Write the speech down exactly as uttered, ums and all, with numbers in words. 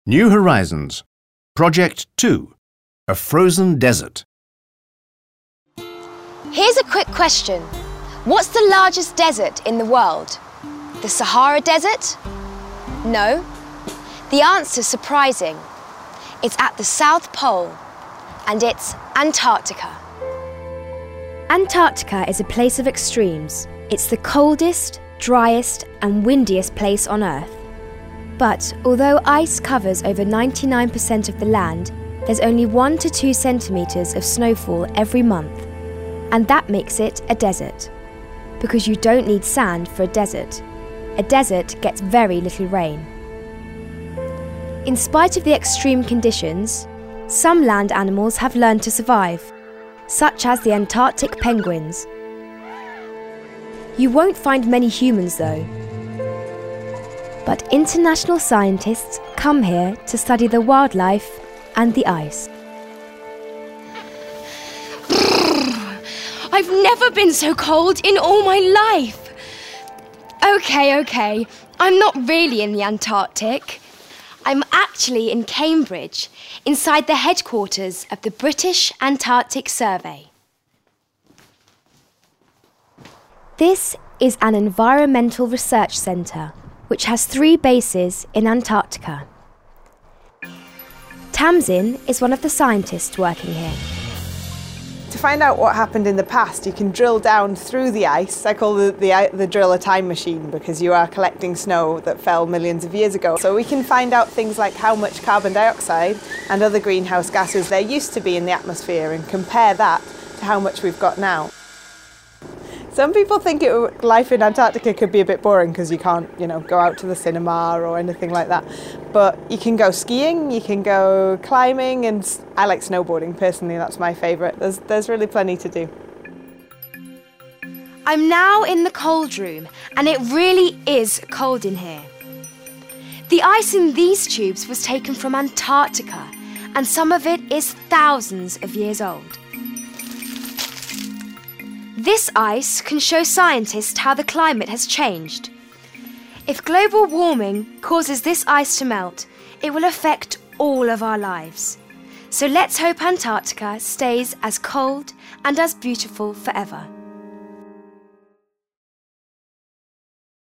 New Horizons. Project two. A frozen desert. Here's a quick question. What's the largest desert in the world? The Sahara Desert? No. The answer's surprising. It's at the South Pole, and it's Antarctica. Antarctica is a place of extremes. It's the coldest, driest and windiest place on Earth. But although ice covers over ninety-nine percent of the land, there's only one to two centimetres of snowfall every month. And that makes it a desert. Because you don't need sand for a desert. A desert gets very little rain. In spite of the extreme conditions, some land animals have learned to survive, such as the Antarctic penguins. You won't find many humans though. But international scientists come here to study the wildlife and the ice. I've never been so cold in all my life. Okay, okay, I'm not really in the Antarctic. I'm actually in Cambridge, inside the headquarters of the British Antarctic Survey. This is an environmental research centre, which has three bases in Antarctica. Tamsin is one of the scientists working here. To find out what happened in the past, you can drill down through the ice. I call the, the, the drill a time machine because you are collecting snow that fell millions of years ago. So we can find out things like how much carbon dioxide and other greenhouse gases there used to be in the atmosphere and compare that to how much we've got now. Some people think it, life in Antarctica could be a bit boring because you can't, you know, go out to the cinema or anything like that. But you can go skiing, you can go climbing, and I like snowboarding personally. That's my favourite. There's there's really plenty to do. I'm now in the cold room, and it really is cold in here. The ice in these tubes was taken from Antarctica, and some of it is thousands of years old. This ice can show scientists how the climate has changed. If global warming causes this ice to melt, it will affect all of our lives. So let's hope Antarctica stays as cold and as beautiful forever.